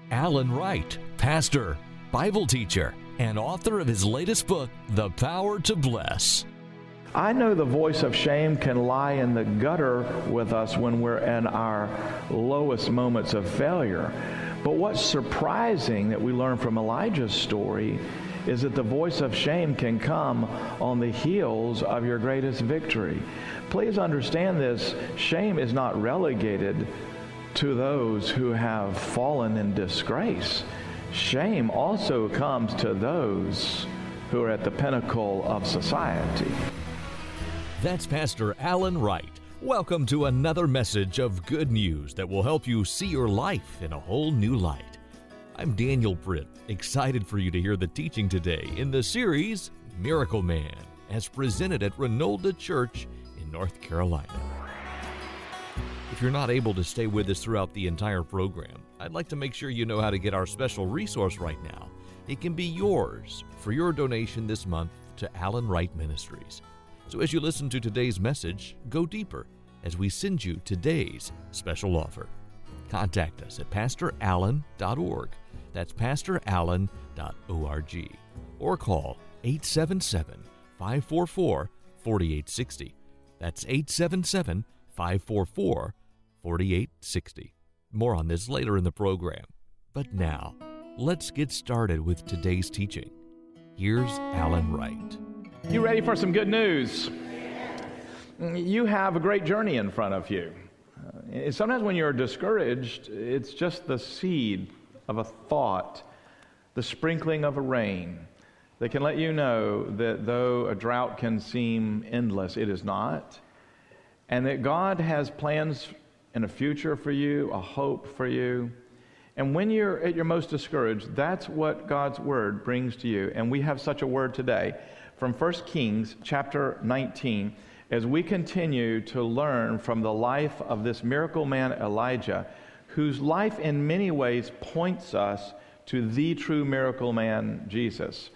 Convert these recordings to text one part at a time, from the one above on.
Alan Wright, pastor, Bible teacher, and author of his latest book, The Power to Bless. I know the voice of shame can lie in the gutter with us when we're in our lowest moments of failure. But what's surprising that we learn from Elijah's story is that the voice of shame can come on the heels of your greatest victory. Please understand this. Shame is not relegated to those who have fallen in disgrace. Shame also comes to those who are at the pinnacle of society. That's Pastor Alan Wright. Welcome to another message of good news that will help you see your life in a whole new light. I'm Daniel Britt, excited for you to hear the teaching today in the series Miracle Man, as presented at Renolda Church in North Carolina. If you're not able to stay with us throughout the entire program, I'd like to make sure you know how to get our special resource right now. It can be yours for your donation this month to Alan Wright Ministries. So as you listen to today's message, go deeper as we send you today's special offer. Contact us at pastorallen.org. That's pastorallen.org. Or call 877-544-4860. That's 877-544-4860. More on this later in the program. But now, let's get started with today's teaching. Here's Alan Wright. You ready for some good news? You have a great journey in front of you. Sometimes when you're discouraged, it's just the seed of a thought, the sprinkling of a rain that can let you know that though a drought can seem endless, it is not. And that God has plans and a future for you, a hope for you. And when you're at your most discouraged, that's what God's Word brings to you. And we have such a word today from 1 Kings chapter 19, as we continue to learn from the life of this miracle man Elijah, whose life in many ways points us to the true miracle man, Jesus.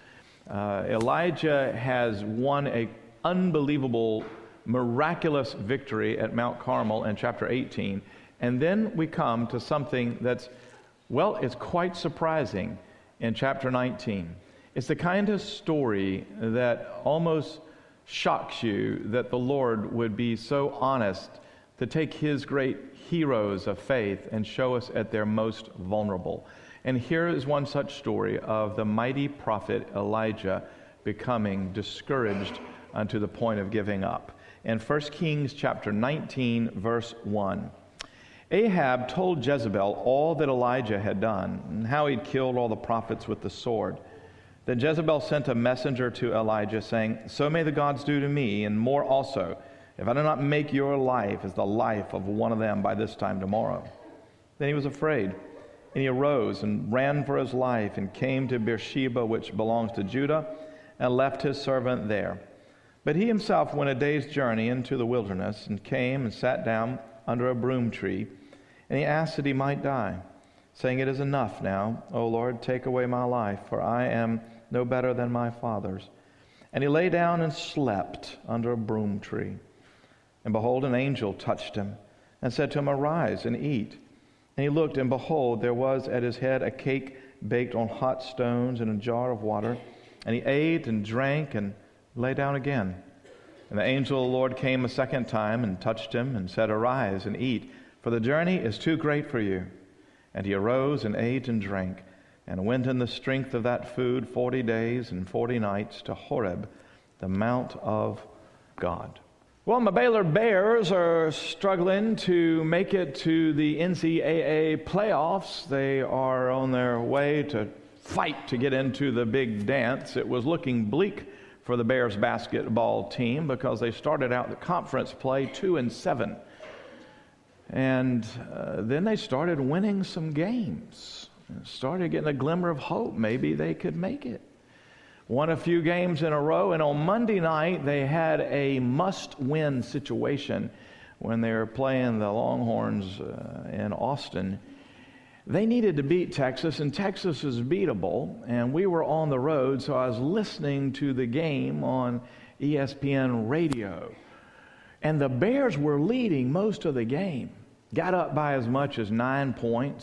Elijah has won an unbelievable, miraculous victory at Mount Carmel in chapter 18. And then we come to something that's, well, it's quite surprising in chapter 19. It's the kind of story that almost shocks you that the Lord would be so honest to take His great heroes of faith and show us at their most vulnerable. And here is one such story of the mighty prophet Elijah becoming discouraged unto the point of giving up. In 1 Kings chapter 19, verse 1. Ahab told Jezebel all that Elijah had done, and how he'd killed all the prophets with the sword. Then Jezebel sent a messenger to Elijah, saying, "So may the gods do to me, and more also, if I do not make your life as the life of one of them by this time tomorrow." Then he was afraid, and he arose and ran for his life, and came to Beersheba, which belongs to Judah, and left his servant there. But he himself went a day's journey into the wilderness, and came and sat down under a broom tree, and he asked that he might die, saying, "It is enough now, O Lord, take away my life, for I am no better than my fathers." And he lay down and slept under a broom tree. And behold, an angel touched him, and said to him, "Arise and eat." And he looked, and behold, there was at his head a cake baked on hot stones and a jar of water. And he ate and drank and lay down again. And the angel of the Lord came a second time and touched him, and said, "Arise and eat, for the journey is too great for you." And he arose and ate and drank, and went in the strength of that food 40 days and 40 nights to Horeb, the mount of God. Well, my Baylor Bears are struggling to make it to the NCAA playoffs. They are on their way to fight to get into the big dance. It was looking bleak for the Bears basketball team because they started out the conference play 2-7. And then they started winning some games. Started getting a glimmer of hope. Maybe they could make it. Won a few games in a row, and on Monday night they had a must-win situation when they were playing the Longhorns in Austin. They needed to beat Texas, and Texas is beatable, and we were on the road, so I was listening to the game on ESPN radio. And the Bears were leading most of the game. Got up by as much as 9 points.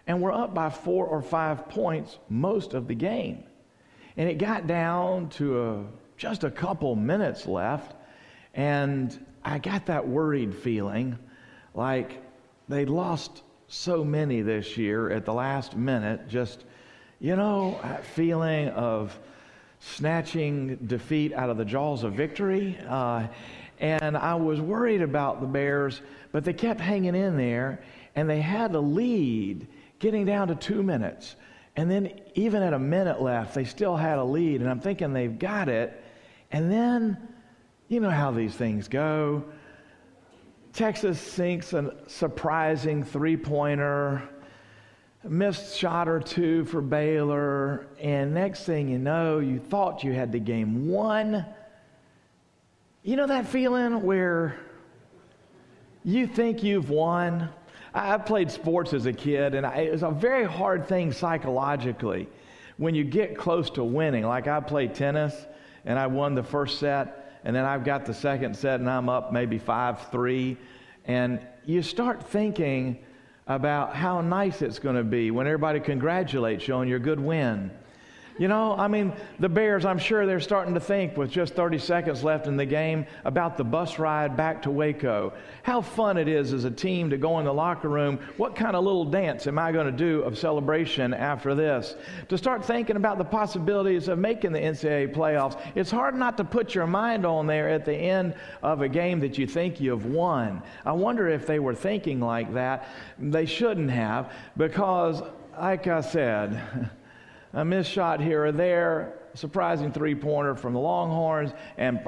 and we're up by 4 or 5 points most of the game. And it got down to just a couple minutes left, and I got that worried feeling like they'd lost so many this year at the last minute. Just, that feeling of snatching defeat out of the jaws of victory. And I was worried about the Bears, but they kept hanging in there, and they had the lead getting down to 2 minutes. And then even at a minute left, they still had a lead, and I'm thinking they've got it. And then, you know how these things go. Texas sinks a surprising three-pointer, missed shot or two for Baylor, and next thing you know, you thought you had the game won. You know that feeling where you think you've won? I played sports as a kid, and it was a very hard thing psychologically when you get close to winning. Like I played tennis, and I won the first set, and then I've got the second set, and I'm up maybe 5-3, and you start thinking about how nice it's going to be when everybody congratulates you on your good win. The Bears, I'm sure they're starting to think with just 30 seconds left in the game about the bus ride back to Waco. How fun it is as a team to go in the locker room. What kind of little dance am I going to do of celebration after this? To start thinking about the possibilities of making the NCAA playoffs. It's hard not to put your mind on there at the end of a game that you think you've won. I wonder if they were thinking like that. They shouldn't have, because, like I said, a missed shot here or there, surprising three-pointer from the Longhorns, and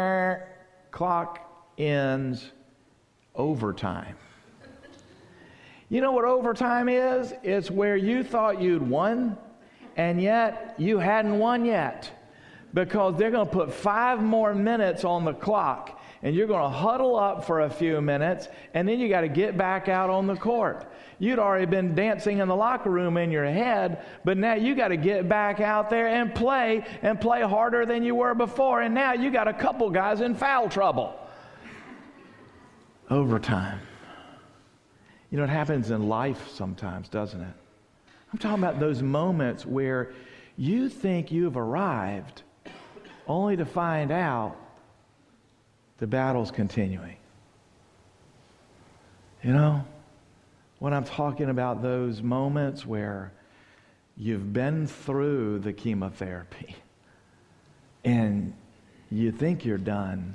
clock ends overtime. You know what overtime is? It's where you thought you'd won, and yet you hadn't won yet, because they're going to put 5 more minutes on the clock, and you're going to huddle up for a few minutes, and then you got to get back out on the court. You'd already been dancing in the locker room in your head, but now you got to get back out there and play harder than you were before, and now you got a couple guys in foul trouble. Overtime. It happens in life sometimes, doesn't it? I'm talking about those moments where you think you've arrived only to find out the battle's continuing. When I'm talking about those moments where you've been through the chemotherapy and you think you're done,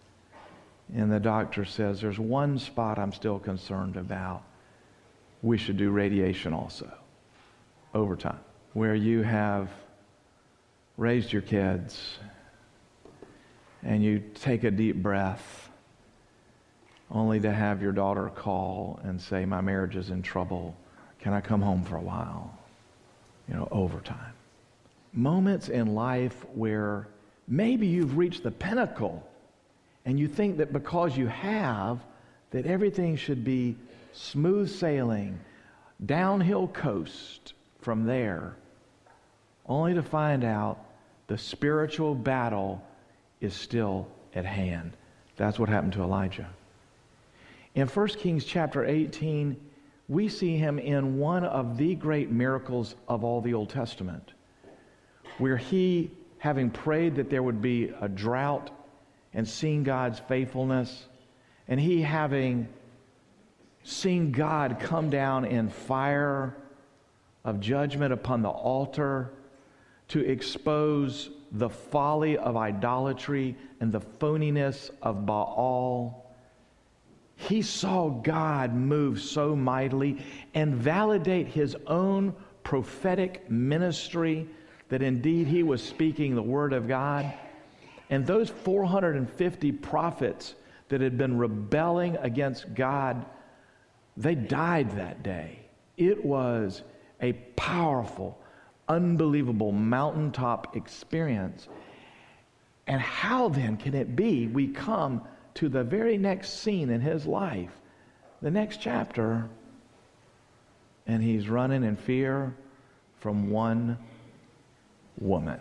and the doctor says, there's one spot I'm still concerned about. We should do radiation also. Overtime. Where you have raised your kids and you take a deep breath only to have your daughter call and say, my marriage is in trouble. Can I come home for a while? Overtime. Moments in life where maybe you've reached the pinnacle and you think that because you have, that everything should be smooth sailing, downhill coast from there, only to find out the spiritual battle is still at hand. That's what happened to Elijah. In 1 Kings chapter 18, we see him in one of the great miracles of all the Old Testament, where he, having prayed that there would be a drought and seen God's faithfulness, and he having seen God come down in fire of judgment upon the altar to expose the folly of idolatry and the phoniness of Baal, he saw God move so mightily and validate his own prophetic ministry that indeed he was speaking the word of God. And those 450 prophets that had been rebelling against God, they died that day. It was a powerful, unbelievable mountaintop experience. And how then can it be we come to the very next scene in his life, the next chapter, and he's running in fear from one woman?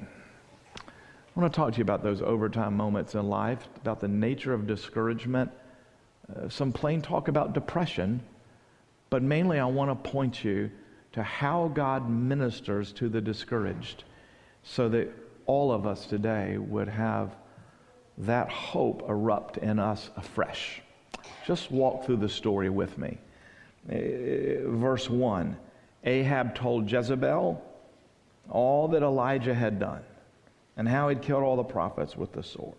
I want to talk to you about those overtime moments in life, about the nature of discouragement, some plain talk about depression, but mainly I want to point you to how God ministers to the discouraged, so that all of us today would have that hope erupt in us afresh. Just walk through the story with me. Verse 1, Ahab told Jezebel all that Elijah had done and how he'd killed all the prophets with the sword.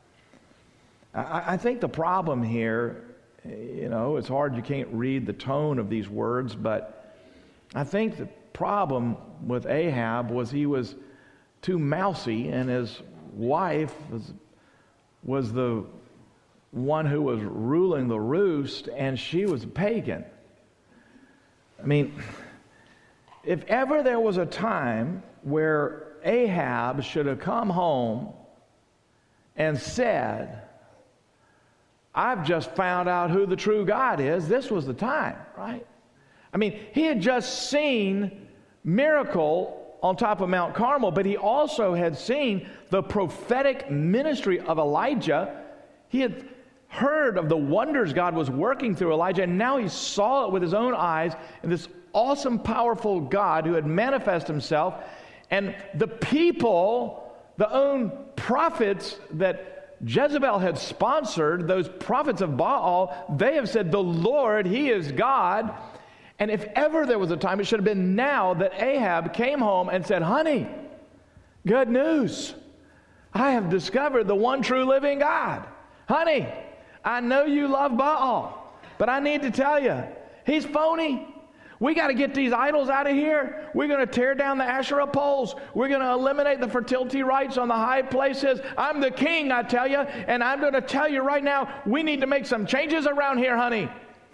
I think the problem here, it's hard, you can't read the tone of these words, but I think the problem with Ahab was he was too mousy, and his wife was the one who was ruling the roost, and she was a pagan. I mean, if ever there was a time where Ahab should have come home and said, I've just found out who the true God is, this was the time, right? I mean, he had just seen miracle on top of Mount Carmel, but he also had seen the prophetic ministry of Elijah. He had heard of the wonders God was working through Elijah, and now he saw it with his own eyes, and this awesome, powerful God who had manifested himself, and the people, the own prophets that Jezebel had sponsored, those prophets of Baal, they have said, the Lord, He is God. And if ever there was a time, it should have been now that Ahab came home and said, honey, good news. I have discovered the one true living God. Honey, I know you love Baal, but I need to tell you, he's phony. We got to get these idols out of here. We're going to tear down the Asherah poles. We're going to eliminate the fertility rites on the high places. I'm the king, I tell you, and I'm going to tell you right now, we need to make some changes around here, honey.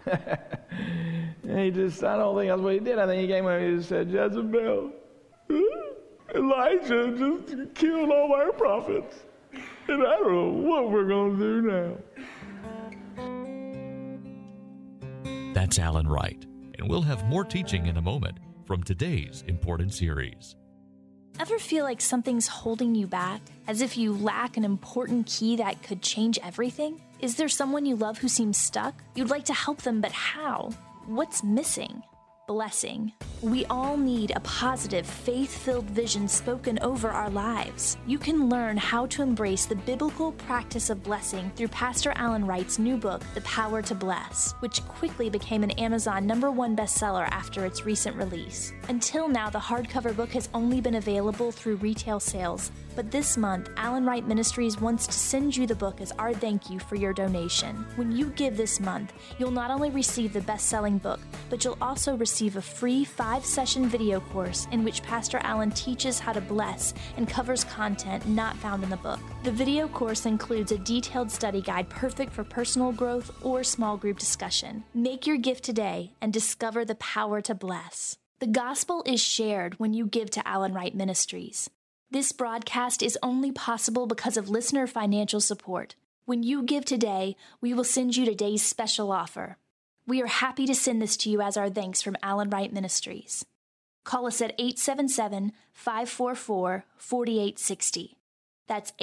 I don't think that's what he did. I think he came and he said, Jezebel, Elijah just killed all our prophets, and I don't know what we're going to do now. That's Alan Wright. And we'll have more teaching in a moment from today's important series. Ever feel like something's holding you back, as if you lack an important key that could change everything? Is there someone you love who seems stuck? You'd like to help them, but how? What's missing? Blessing. We all need a positive, faith-filled vision spoken over our lives. You can learn how to embrace the biblical practice of blessing through Pastor Alan Wright's new book, The Power to Bless, which quickly became an Amazon #1 bestseller after its recent release. Until now, the hardcover book has only been available through retail sales, but this month, Alan Wright Ministries wants to send you the book as our thank you for your donation. When you give this month, you'll not only receive the best-selling book, but you'll also receive a free 5-session video course in which Pastor Alan teaches how to bless and covers content not found in the book. The video course includes a detailed study guide perfect for personal growth or small group discussion. Make your gift today and discover the power to bless. The gospel is shared when you give to Alan Wright Ministries. This broadcast is only possible because of listener financial support. When you give today, we will send you today's special offer. We are happy to send this to you as our thanks from Alan Wright Ministries. Call us at 877-544-4860. That's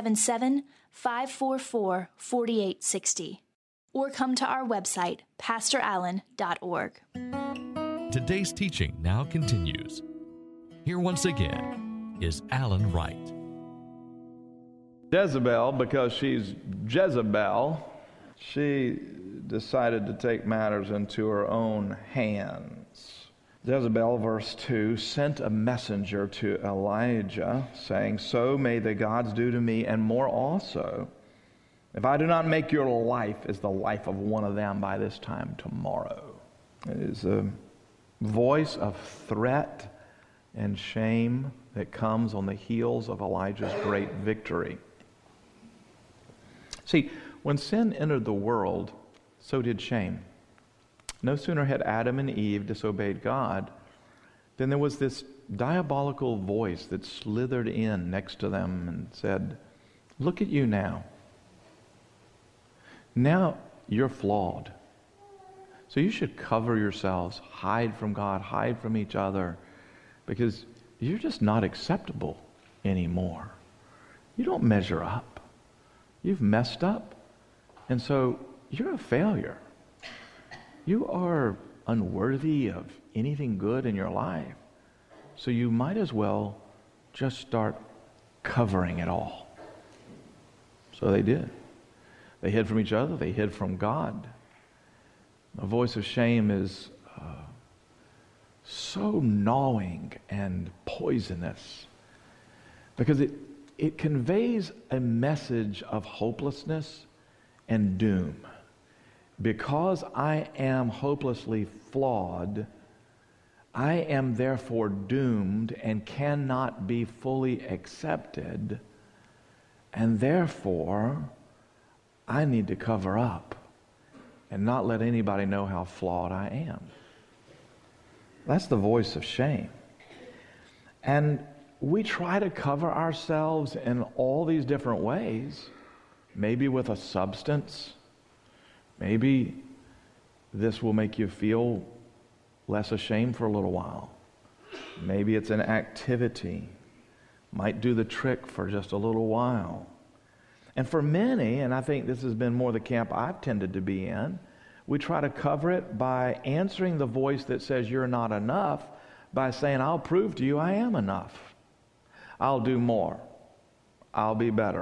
877-544-4860. Or come to our website, pastorallen.org. Today's teaching now continues. Here once again is Alan Wright. Jezebel, because she's Jezebel, she decided to take matters into her own hands. Jezebel, verse 2, sent a messenger to Elijah, saying, so may the gods do to me, and more also, if I do not make your life as the life of one of them by this time tomorrow. It is a voice of threat and shame that comes on the heels of Elijah's great victory. See, when sin entered the world, so did shame. No sooner had Adam and Eve disobeyed God than there was this diabolical voice that slithered in next to them and said, look at you now. Now you're flawed. So you should cover yourselves, hide from God, hide from each other, because you're just not acceptable anymore. You don't measure up. You've messed up. And so you're a failure. You are unworthy of anything good in your life. So you might as well just start covering it all. So they did. They hid from each other. They hid from God. A voice of shame is so gnawing and poisonous because it conveys a message of hopelessness and doom. Because I am hopelessly flawed, I am therefore doomed and cannot be fully accepted, and therefore I need to cover up and not let anybody know how flawed I am. That's the voice of shame. And we try to cover ourselves in all these different ways, maybe with a substance. Maybe this will make you feel less ashamed for a little while. Maybe it's an activity. Might do the trick for just a little while. And for many, and I think this has been more the camp I've tended to be in, we try to cover it by answering the voice that says you're not enough by saying, I'll prove to you I am enough. I'll do more. I'll be better.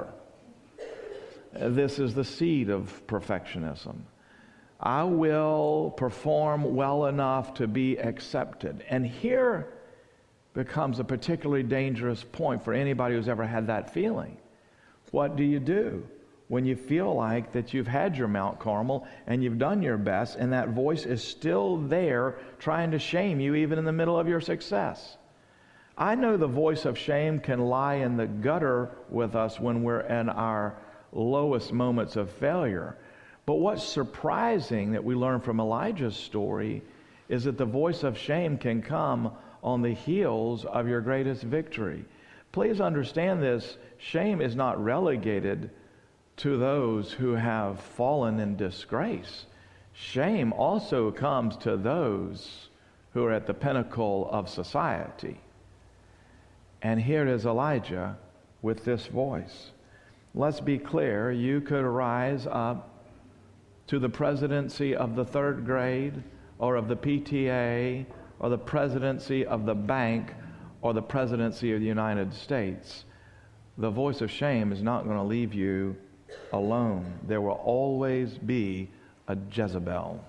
This is the seed of perfectionism. I will perform well enough to be accepted. And here becomes a particularly dangerous point for anybody who's ever had that feeling. What do you do when you feel like that you've had your Mount Carmel and you've done your best and that voice is still there trying to shame you even in the middle of your success? I know the voice of shame can lie in the gutter with us when we're in our lowest moments of failure. But what's surprising that we learn from Elijah's story is that the voice of shame can come on the heels of your greatest victory. Please understand this. Shame is not relegated to those who have fallen in disgrace. Shame also comes to those who are at the pinnacle of society. And here is Elijah with this voice. Let's be clear, you could rise up to the presidency of the third grade or of the PTA or the presidency of the bank or the presidency of the United States. The voice of shame is not going to leave you alone. There will always be a Jezebel.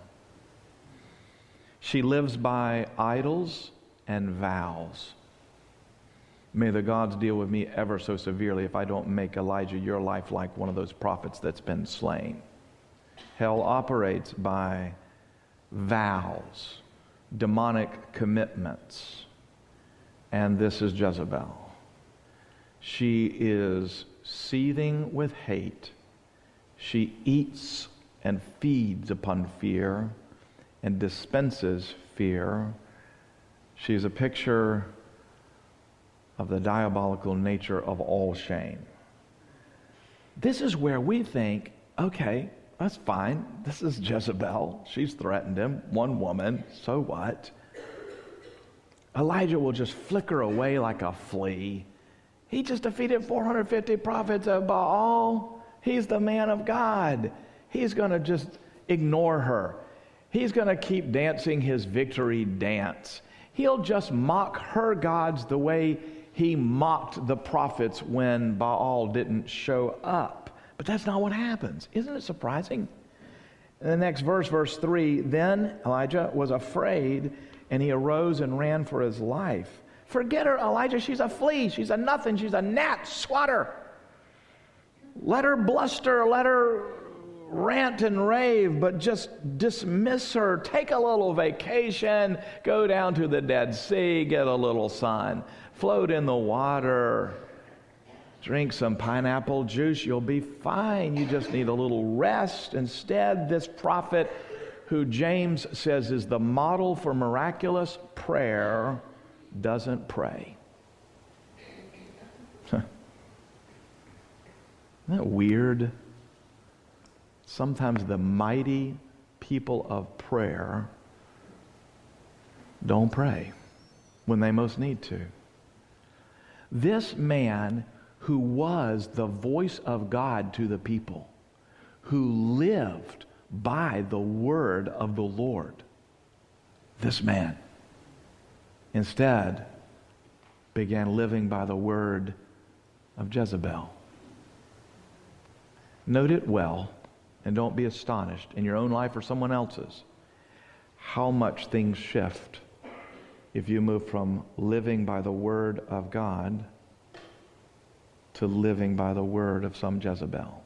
She lives by idols and vows. May the gods deal with me ever so severely if I don't make Elijah your life like one of those prophets that's been slain. Hell operates by vows, demonic commitments, and this is Jezebel. She is seething with hate. She eats and feeds upon fear and dispenses fear. She's a picture of the diabolical nature of all shame. This is where we think, okay, that's fine. This is Jezebel. She's threatened him. One woman. So what? Elijah will just flicker away like a flea. He just defeated 450 prophets of Baal. He's the man of God. He's going to just ignore her. He's going to keep dancing his victory dance. He'll just mock her gods the way he mocked the prophets when Baal didn't show up. But that's not what happens. Isn't it surprising? In the next verse, verse 3, then Elijah was afraid, and he arose and ran for his life. Forget her, Elijah. She's a flea. She's a nothing. She's a gnat. Swat her. Let her bluster. Let her rant and rave, but just dismiss her. Take a little vacation. Go down to the Dead Sea. Get a little sun. Float in the water. Drink some pineapple juice. You'll be fine. You just need a little rest. Instead, this prophet, who James says is the model for miraculous prayer, doesn't pray. Isn't that weird? Sometimes the mighty people of prayer don't pray when they most need to. This man who was the voice of God to the people, who lived by the word of the Lord, this man instead began living by the word of Jezebel. Note it well, and don't be astonished in your own life or someone else's how much things shift if you move from living by the word of God to living by the word of some Jezebel.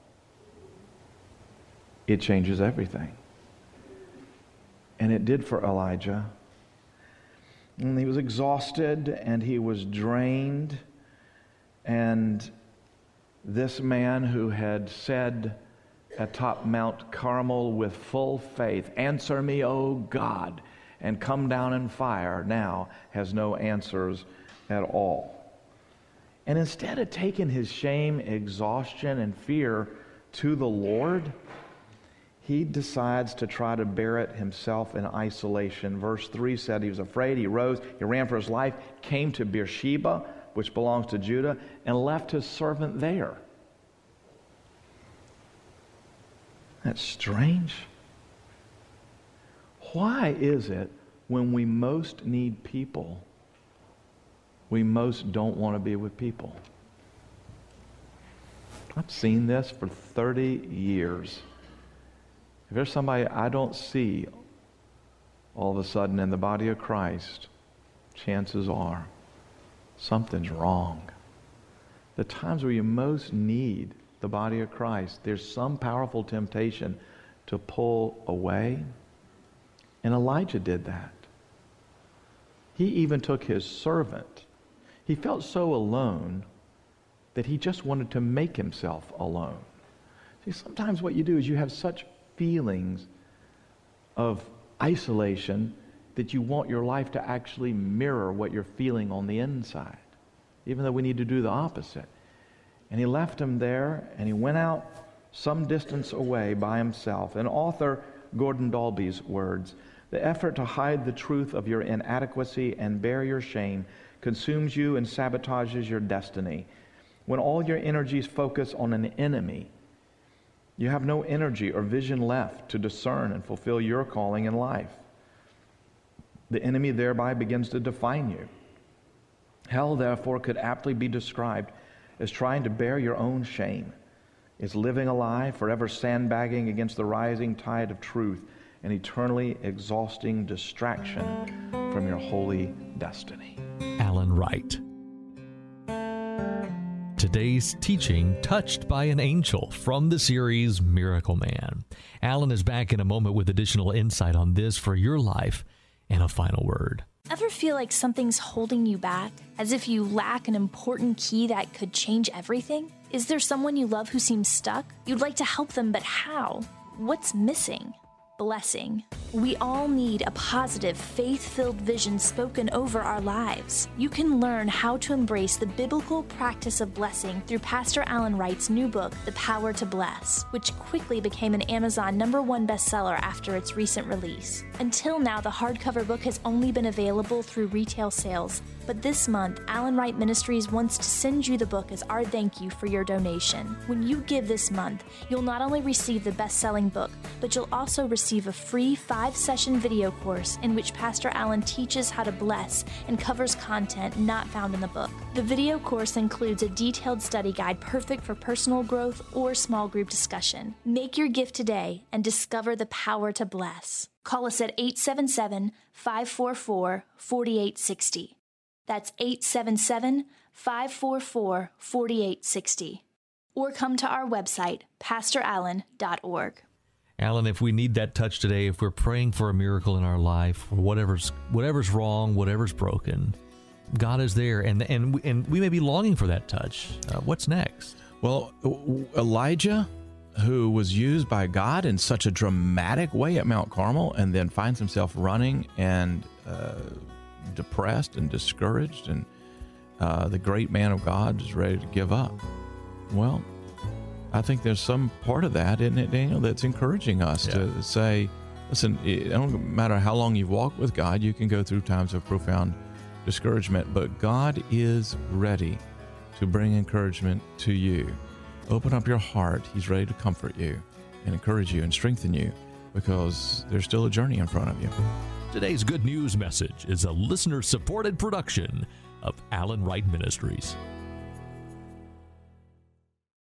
It changes everything. And it did for Elijah. And he was exhausted and he was drained. And this man who had said atop Mount Carmel with full faith, "Answer me, O God, and come down in fire," now has no answers at all. And instead of taking his shame, exhaustion, and fear to the Lord, he decides to try to bear it himself in isolation. Verse 3 said he was afraid. He rose, he ran for his life, came to Beersheba, which belongs to Judah, and left his servant there. That's strange. Why is it when we most need people, we most don't want to be with people? I've seen this for 30 years. If there's somebody I don't see all of a sudden in the body of Christ, chances are something's wrong. The times where you most need the body of Christ, there's some powerful temptation to pull away. And Elijah did that. He even took his servant. He felt so alone that he just wanted to make himself alone. See, sometimes what you do is you have such feelings of isolation that you want your life to actually mirror what you're feeling on the inside, even though we need to do the opposite. And he left him there, and he went out some distance away by himself. In author Gordon Dalby's words, "The effort to hide the truth of your inadequacy and bear your shame consumes you and sabotages your destiny. When all your energies focus on an enemy, you have no energy or vision left to discern and fulfill your calling in life. The enemy thereby begins to define you. Hell, therefore, could aptly be described as trying to bear your own shame. It's living a lie, forever sandbagging against the rising tide of truth, an eternally exhausting distraction from your holy destiny." Alan Wright. Today's teaching, Touched by an Angel, from the series Miracle Man. Alan is back in a moment with additional insight on this for your life and a final word. Ever feel like something's holding you back? As if you lack an important key that could change everything? Is there someone you love who seems stuck? You'd like to help them, but how? What's missing? Blessing. We all need a positive, faith-filled vision spoken over our lives. You can learn how to embrace the biblical practice of blessing through Pastor Alan Wright's new book, The Power to Bless, which quickly became an Amazon #1 bestseller after its recent release. Until now, the hardcover book has only been available through retail sales, but this month, Alan Wright Ministries wants to send you the book as our thank you for your donation. When you give this month, you'll not only receive the best-selling book, but you'll also receive a free 5-session video course in which Pastor Alan teaches how to bless and covers content not found in the book. The video course includes a detailed study guide perfect for personal growth or small group discussion. Make your gift today and discover the power to bless. Call us at 877-544-4860. That's 877-544-4860. Or come to our website, pastorallen.org. Alan, if we need that touch today, if we're praying for a miracle in our life, or whatever's wrong, whatever's broken, God is there, and we may be longing for that touch. What's next? Well, Elijah, who was used by God in such a dramatic way at Mount Carmel, and then finds himself running and depressed and discouraged, and the great man of God is ready to give up. Well, I think there's some part of that, isn't it, Daniel, that's encouraging us to say, listen, it don't matter how long you've walked with God, you can go through times of profound discouragement, but God is ready to bring encouragement to you. Open up your heart. He's ready to comfort you and encourage you and strengthen you, because there's still a journey in front of you. Today's Good News message is a listener-supported production of Alan Wright Ministries.